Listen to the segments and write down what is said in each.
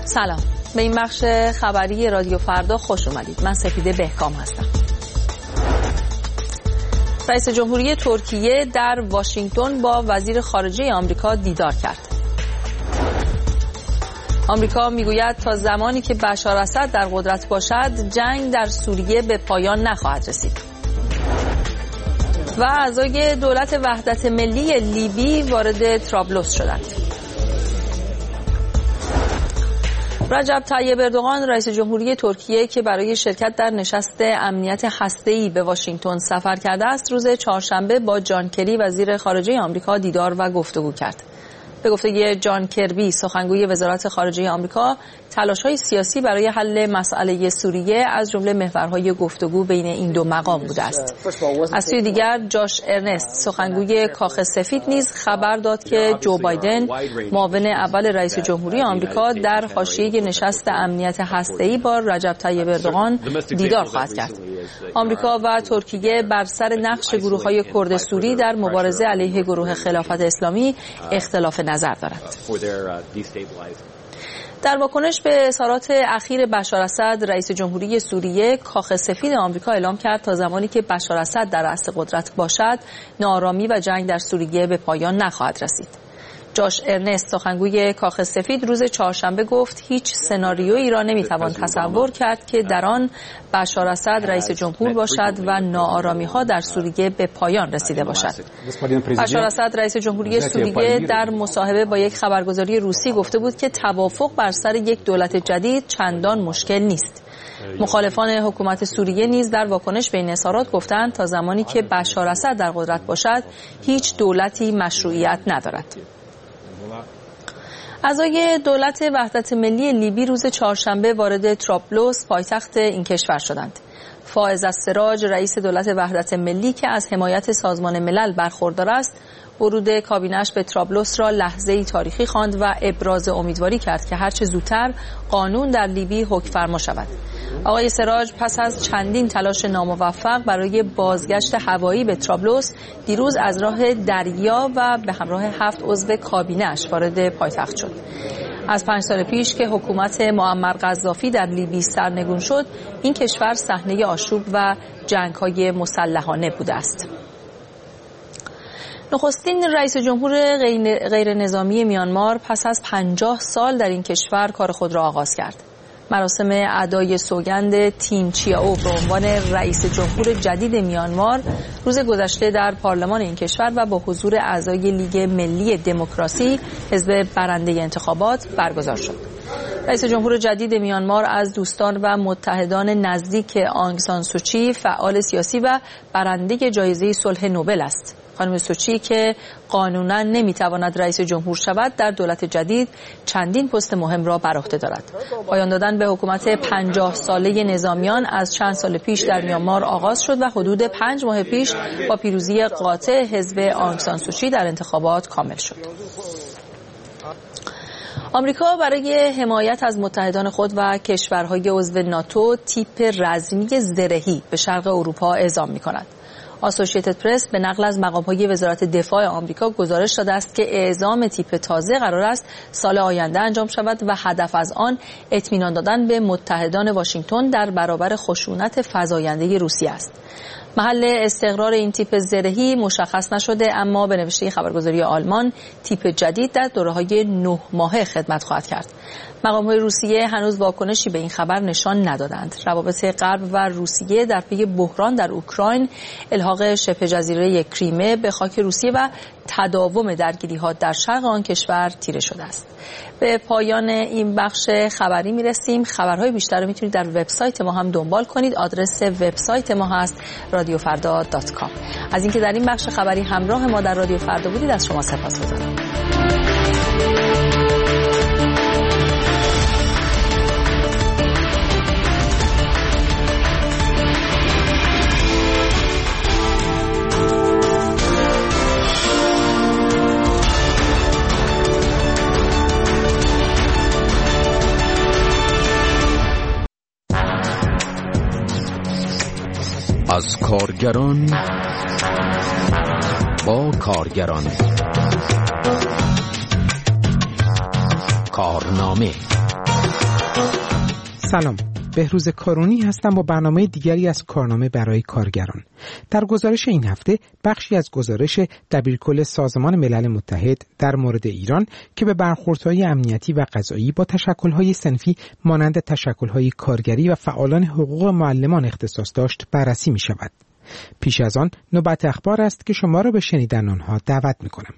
سلام، به این بخش خبری رادیو فردا خوش اومدید. من سپیده بهکام هستم. رئیس جمهوری ترکیه در واشنگتن با وزیر خارجه آمریکا دیدار کرد. آمریکا میگوید تا زمانی که بشار اسد در قدرت باشد جنگ در سوریه به پایان نخواهد رسید. و اعضای دولت وحدت ملی لیبی وارد طرابلس شدند. رجب طیب اردوغان رئیس جمهوری ترکیه که برای شرکت در نشست امنیت هسته‌ای به واشنگتن سفر کرده است، روز چهارشنبه با جان کری وزیر خارجه آمریکا دیدار و گفتگو کرد. به گفته جان کربی سخنگوی وزارت خارجه آمریکا، تلاش‌های سیاسی برای حل مسئله سوریه از جمله محورهای گفتگو بین این دو مقام بوده است. از سوی دیگر جاش ارنست سخنگوی کاخ سفید نیز خبر داد که جو بایدن معاون اول رئیس جمهوری آمریکا در حاشیه نشست امنیت هسته‌ای با رجب طیب اردوغان دیدار خواهد کرد. آمریکا و ترکیه بر سر نقش گروه‌های کرد سوری در مبارزه علیه گروه خلافت اسلامی اختلاف نظر دارند. در واکنش به اظهارات اخیر بشار اسد، رئیس جمهوری سوریه، کاخ سفید آمریکا اعلام کرد تا زمانی که بشار اسد در رأس قدرت باشد، ناآرامی و جنگ در سوریه به پایان نخواهد رسید. جاش ارنست سخنگوی کاخ سفید روز چهارشنبه گفت هیچ سناریویی را نمیتوان تصور کرد که در آن بشار اسد رئیس جمهور باشد و ناآرامی‌ها در سوریه به پایان رسیده باشد. بشار اسد رئیس جمهوری سوریه در مصاحبه با یک خبرگزاری روسی گفته بود که توافق بر سر یک دولت جدید چندان مشکل نیست. مخالفان حکومت سوریه نیز در واکنش به این اظهارات گفتند تا زمانی که بشار اسد در قدرت باشد هیچ دولتی مشروعیت ندارد. اعضای دولت وحدت ملی لیبی روز چهارشنبه وارد طرابلس پایتخت این کشور شدند. فائز السراج رئیس دولت وحدت ملی که از حمایت سازمان ملل برخوردار است، ورود کابینه‌اش به طرابلس را لحظه‌ای تاریخی خواند و ابراز امیدواری کرد که هرچه زودتر قانون در لیبی حکم‌فرما شود. آقای سراج پس از چندین تلاش ناموفق برای بازگشت هوایی به طرابلس دیروز از راه دریا و به همراه 7 عضو کابینه‌اش وارد پایتخت شد. از 5 سال پیش که حکومت معمر قذافی در لیبی سرنگون شد، این کشور صحنه آشوب و جنگ‌های مسلحانه بوده است. نخستین رئیس جمهور غیر نظامی میانمار پس از 50 سال در این کشور کار خود را آغاز کرد. مراسم ادای سوگند تین چیائو به عنوان رئیس جمهور جدید میانمار روز گذشته در پارلمان این کشور و با حضور اعضای لیگ ملی دموکراسی، حزب برنده انتخابات، برگزار شد. رئیس جمهور جدید میانمار از دوستان و متحدان نزدیک آنگ سان سوچی، فعال سیاسی و برنده جایزه صلح نوبل است. خانم سوچی که قانونا نمیتواند رئیس جمهور شود، در دولت جدید چندین پست مهم را بر عهده دارد. پایان دادن به حکومت 50 ساله نظامیان از چند سال پیش در میانمار آغاز شد و حدود 5 ماه پیش با پیروزی قاطع حزب آنگ سان سوچی در انتخابات کامل شد. آمریکا برای حمایت از متحدان خود و کشورهای عضو ناتو تیپ رزمی زرهی به شرق اروپا اعزام می‌کند. آسوشیتد پرس به نقل از مقام‌های وزارت دفاع آمریکا گزارش داده است که اعزام تیپ تازه قرار است سال آینده انجام شود و هدف از آن اطمینان دادن به متحدان واشنگتن در برابر خشونت فزاینده روسیه است. محل استقرار این تیپ زرهی مشخص نشده، اما به نوشته خبرگزاری آلمان تیپ جدید در دوره‌های 9 ماهه خدمت خواهد کرد. مقام‌های روسیه هنوز واکنشی به این خبر نشان ندادند. روابط غرب و روسیه در پی بحران در اوکراین، الحاق شبه جزیره کریمه به خاک روسیه و تداوم درگیری‌ها در شرق آن کشور تیره شده است. به پایان این بخش خبری میرسیم. خبرهای بیشتر رو میتونید در وبسایت ما هم دنبال کنید. آدرس وبسایت ما هست radiofarda.com. از اینکه در این بخش خبری همراه ما در رادیو فردا بودید از شما سپاسگزارم. از کارگران با کارگران، کارنامه سلام، بهروز کارونی هستم با برنامه دیگری از کارنامه برای کارگران. در گزارش این هفته بخشی از گزارش دبیرکل سازمان ملل متحد در مورد ایران که به برخوردهای امنیتی و قضایی با تشکل‌های صنفی مانند تشکل‌های کارگری و فعالان حقوق معلمان اختصاص داشت بررسی می‌شود. پیش از آن نوبت اخبار است که شما را به شنیدن آنها دعوت می‌کنم.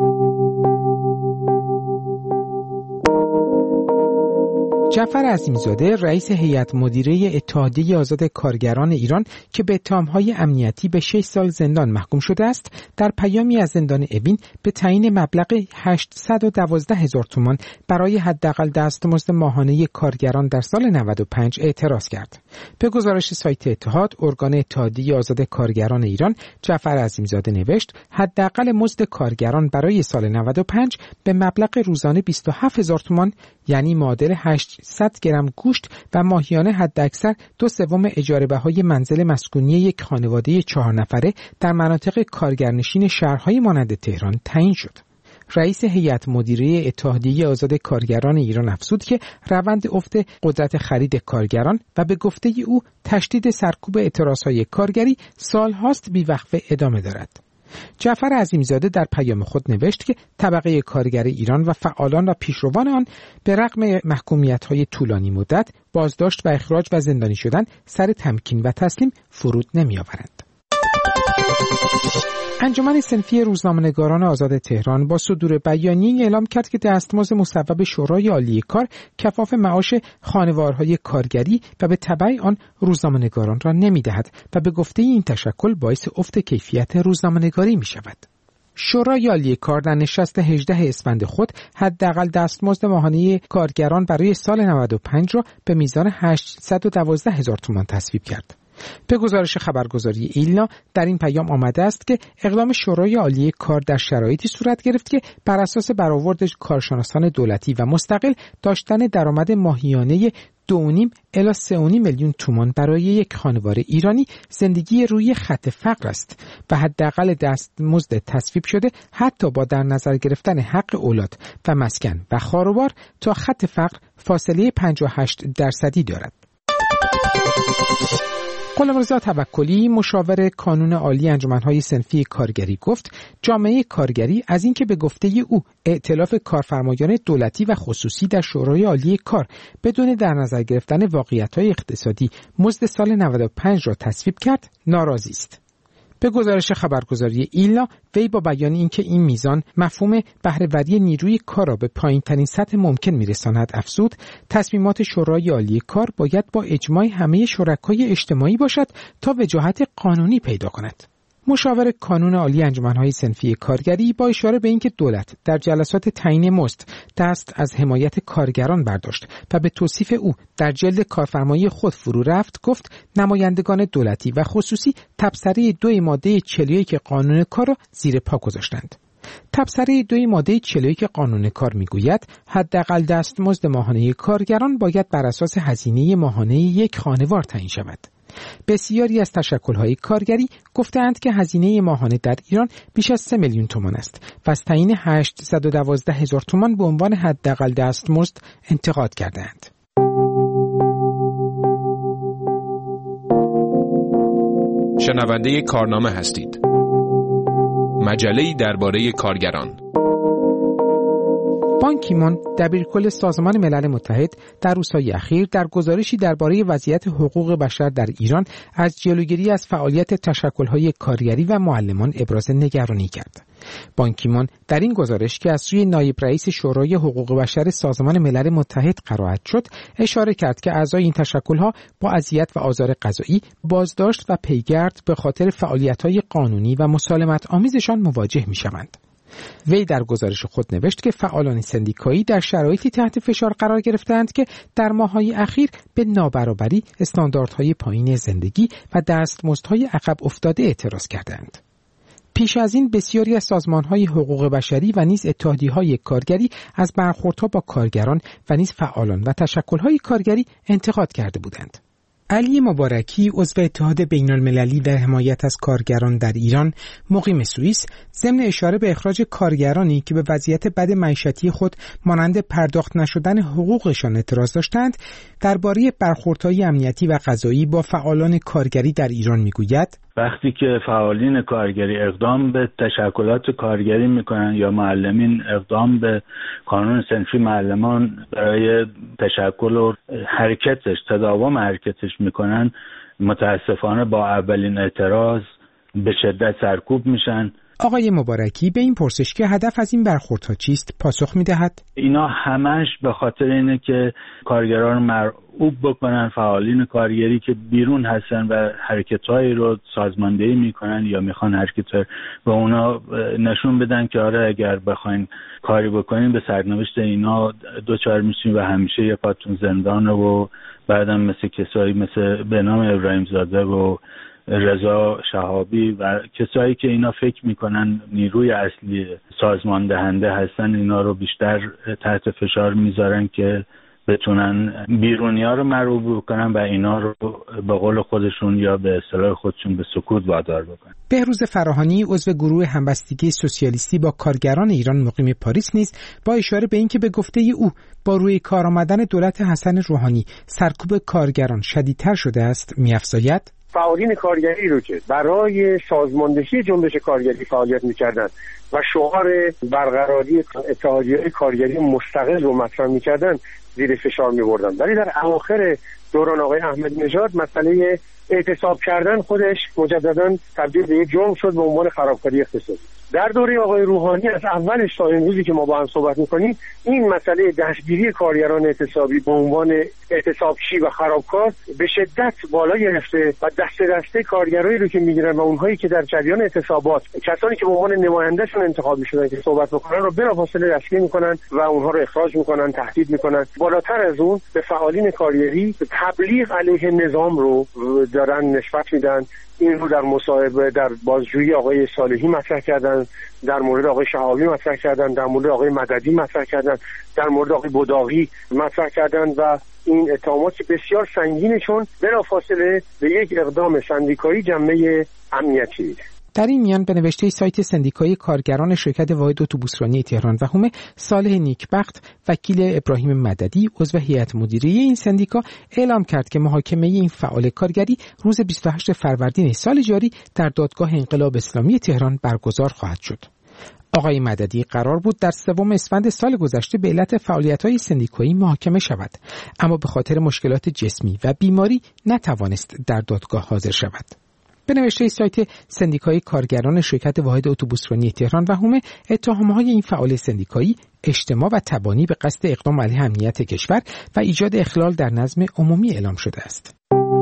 جعفر عظیمی‌زاده رئیس هیئت مدیره اتحادیه آزاد کارگران ایران که به اتهام‌های امنیتی به 6 سال زندان محکوم شده است، در پیامی از زندان اوین به تعیین مبلغ 812,000 تومان برای حداقل دستمزد ماهانه کارگران در سال 95 اعتراض کرد. به گزارش سایت اتحاد، ارگان اتحادیه آزاد کارگران ایران، جعفر عظیمی‌زاده نوشت حداقل مزد کارگران برای سال 95 به مبلغ روزانه 27,000 تومان یعنی معادل 800 گرم گوشت و ماهیانه حداکثر 2/3 اجاره بهای منزل مسکونی یک خانواده 4 نفره در مناطق کارگرنشین شهرهای مانند تهران تعیین شد. رئیس هیئت مدیره اتحادیه آزاد کارگران ایران افزود که روند افت قدرت خرید کارگران و به گفته او تشدید سرکوب اعتراضهای کارگری سالهاست بی‌وقفه ادامه دارد. جعفر عظیمی‌زاده در پیام خود نوشت که طبقه کارگر ایران و فعالان و پیشروان آن به رغم محکومیت‌های طولانی مدت، بازداشت و اخراج و زندانی شدن سر تمکین و تسلیم فرود نمی‌آورند. انجمن صنفی روزنامه‌نگاران آزاد تهران با صدور بیانیه‌ای اعلام کرد که دستمزد مصوب شورای عالی کار کفاف معاش خانوارهای کارگری و به تبع آن روزنامه‌نگاران را نمی‌دهد و به گفته این تشکل باعث افت کیفیت روزنامه‌نگاری می‌شود. شورای عالی کار در نشست 18 اسفند خود حداقل دستمزد ماهانه کارگران برای سال 95 را به میزان 812,000 تومان تصویب کرد. به گزارش خبرگزاری ایلنا در این پیام آمده است که اقدام شورای عالی کار در شرایطی صورت گرفت که بر اساس برآورد کارشناسان دولتی و مستقل داشتن درآمد ماهیانه 2.5 الی 3.5 میلیون تومان برای یک خانواده ایرانی زندگی روی خط فقر است و حداقل دستمزد تصویب شده حتی با در نظر گرفتن حق اولاد و مسکن و خانوار تا خط فقر فاصله 58% دارد. غلامرضا توکلی مشاور کانون عالی انجمن‌های صنفی کارگری گفت جامعه کارگری از اینکه به گفته او ائتلاف کارفرمایان دولتی و خصوصی در شورای عالی کار بدون در نظر گرفتن واقعیت‌های اقتصادی مزد سال 95 را تصویب کرد ناراضی است. به گزارش خبرگزاری ایلنا وی با بیان اینکه این میزان مفهوم بهره‌وری نیروی کار را به پایین‌ترین سطح ممکن می‌رساند افزود تصمیمات شورای عالی کار باید با اجماع همه شرکای اجتماعی باشد تا وجاهت قانونی پیدا کند. مشاور کانون عالی انجمن‌های صنفی کارگری با اشاره به اینکه دولت در جلسات تعیین مزد دست از حمایت کارگران برداشت و به توصیف او در جلد کارفرمایی خود فرو رفت گفت نمایندگان دولتی و خصوصی تبصره 2 ماده 41 قانون کار را زیر پا گذاشتند. تبصره 2 ماده 41 قانون کار میگوید حداقل دستمزد ماهانه کارگران باید بر اساس هزینه ماهانه یک خانوار تعیین شود. بسیاری از تشکل‌های کارگری گفتند که هزینه ماهانه در ایران بیش از 3 میلیون تومان است و از تعیین 812,000 تومان به عنوان حداقل دستمزد انتقاد کردند. شنونده کارنامه هستید. مجله‌ای درباره کارگران. بان کی مون دبیرکل سازمان ملل متحد در روزهای اخیر در گزارشی درباره وضعیت حقوق بشر در ایران از جلوگیری از فعالیت تشکل‌های کارگری و معلمان ابراز نگرانی کرد. بان کی مون در این گزارش که از سوی نایب رئیس شورای حقوق بشر سازمان ملل متحد قرائت شد، اشاره کرد که اعضای این تشکل‌ها با اذیت و آزار قضایی، بازداشت و پیگرد به خاطر فعالیت‌های قانونی و مسالمت آمیزشان مواجه می‌شوند. وی در گزارش خود نوشت که فعالان سندیکایی در شرایطی تحت فشار قرار گرفتند که در ماه‌های اخیر به نابرابری، استانداردهای پایین زندگی و دستمزدهای عقب افتاده اعتراض کردند. پیش از این بسیاری از سازمان‌های حقوق بشری و نیز اتحادیه‌های کارگری از برخوردها با کارگران و نیز فعالان و تشکل‌های کارگری انتقاد کرده بودند. علی مبارکی عضو اتحاد بین‌المللی در حمایت از کارگران در ایران مقیم سوئیس ضمن اشاره به اخراج کارگرانی که به وضعیت بد معیشتی خود مانند پرداخت نشدن حقوقشان اعتراض داشتند درباره برخوردهای امنیتی و قضایی با فعالان کارگری در ایران میگوید وقتی که فعالین کارگری اقدام به تشکلات کارگری میکنن یا معلمین اقدام به قانون صنفی معلمان برای تشکل و تداوم حرکتش میکنن، متاسفانه با اولین اعتراض به شدت سرکوب میشن. آقای مبارکی به این پرسش که هدف از این برخوردها چیست پاسخ میدهد اینا همش به خاطر اینه که کارگران رو مرعوب بکنن، فعالین کارگری که بیرون هستن و حرکت‌هایی رو سازماندهی میکنن یا میخوان حرکت به اونا نشون بدن که آره اگر بخواین کاری بکنین به سرنوشت اینا دوچار میشین و همیشه یه پاتون زندانه و بعدم مثل کسایی مثل به نام ابراهیم زاده و رضا شهابی و کسایی که اینا فکر میکنن نیروی اصلی سازمان دهنده هستن اینا رو بیشتر تحت فشار میذارن که بتونن بیرونی‌ها رو مرعوب بکنن و اینا رو به قول خودشون یا به اصطلاح خودشون به سکوت وادار بکنن. بهروز فراهانی عضو گروه همبستگی سوسیالیستی با کارگران ایران مقیم پاریس نیز با اشاره به اینکه به گفته او با روی کار آمدن دولت حسن روحانی سرکوب کارگران شدیدتر شده است می‌افزاید فعالین کارگری رو که برای سازماندهی جنبش کارگری فعالیت می‌کردند و شعار برقراری اتحادیه‌های کارگری مستقل رو مطرح می‌کردند زیر فشار می‌بردن، ولی در اواخر دوران آقای احمدی نژاد مسئله اعتصاب کردن خودش مجدداً تبدیل به یک جرم شد به عنوان خرابکاری اقتصادی. در دوره آقای روحانی از اولش تا امروزی که ما با هم صحبت می‌کنیم این مسئله دستگیری کارگران اعتصابی به عنوان اعتصابچی و خرابکار به شدت بالا گرفته و دسته کارگرایی رو که می‌گیرن و اونهایی که در جریان اعتصابات کسانی که به عنوان نمایندهشون انتخاب می‌شدن که صحبت بکنن رو بلافاصله دستگیر می‌کنن و اونها رو اخراج می‌کنن، تهدید می‌کنن. بالاتر از اون به فعالین کارگری تبلیغ علیه نظام رو دارن نسبت میدن. این رو در مصاحبه در بازجویی آقای صالحی مطرح کردن، در مورد آقای شهابی مطرح کردن، در مورد آقای مددی مطرح کردن، در مورد آقای بداغی مطرح کردن و این اتهامات بسیار سنگینشون بلافاصله به یک اقدام سندیکایی جنبه امنیتی میده. در این میان به نوشته سایت سندیکای کارگران شرکت واحد اتوبوسرانی تهران و هومه، صالح نیکبخت وکیل ابراهیم مددی عضو هیئت مدیره این سندیکا اعلام کرد که محاکمه این فعال کارگری روز 28 فروردین سال جاری در دادگاه انقلاب اسلامی تهران برگزار خواهد شد. آقای مددی قرار بود در 3 اسفند سال گذشته به علت فعالیت‌های سندیکایی محاکمه شود، اما به خاطر مشکلات جسمی و بیماری نتوانست در دادگاه حاضر شود. به نوشته سایت سندیکای کارگران شرکت واحد اتوبوسرانی تهران و هومه، اتهام‌های این فعال سندیکایی اجتماع و تبانی به قصد اقدام علیه امنیت کشور و ایجاد اخلال در نظم عمومی اعلام شده است.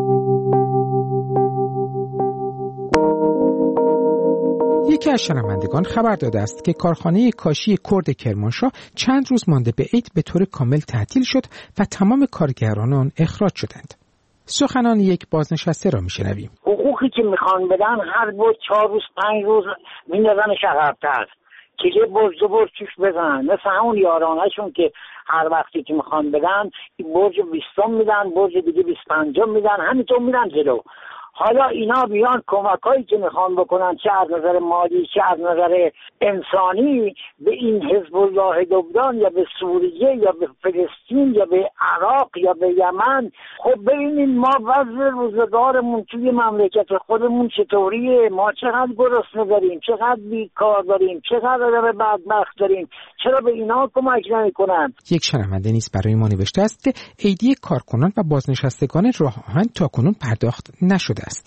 یکی از شنوندگان خبر داده است که کارخانه کاشی کرد کرمانشاه چند روز مانده به عید به طور کامل تعطیل شد و تمام کارگران آن اخراج شدند. سخنان یک بازنشسته را میشنویم. حقوقی که میخوان بدن هر بود 4 روز 5 روز میندازن عقب‌تر که یه برج دو برج توش بزنن، مثل همون یارانهشون که هر وقتی که میخوان بدن برج 20 میدن، برج دیگه 25 میدن، همینطور میدن جلو. حالا اینا بیان کمکایی که میخوان بکنن چه از نظر مالی چه از نظر انسانی به این حزب الله لبنان یا به سوریه یا به فلسطین یا به عراق یا به یمن، خب ببینید ما وضع روزگارمون توی مملکت خودمون چطوریه، ما چقدر گرسنه داریم، چقدر بیکار داریم، چقدر بدبخت داریم، چرا به اینا کمک نمیکنن؟ یک شنونده نیز برای ما نوشته است که ایدی کارکنان و بازنشستگان راه آهن تاکنون پرداخت نشده است.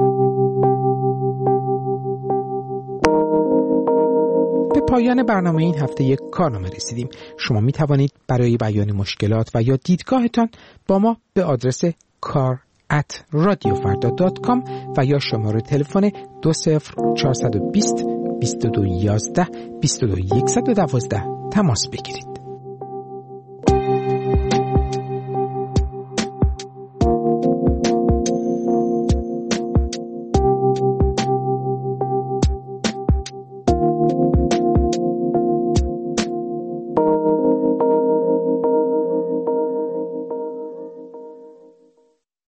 به پایان برنامه این هفته یک کارنامه رسیدیم. شما می توانید برای بیان مشکلات و یا دیدگاهتان با ما به آدرس kar@radiofarda.com و یا شماره تلفن 20420 2211 22112 تماس بگیرید.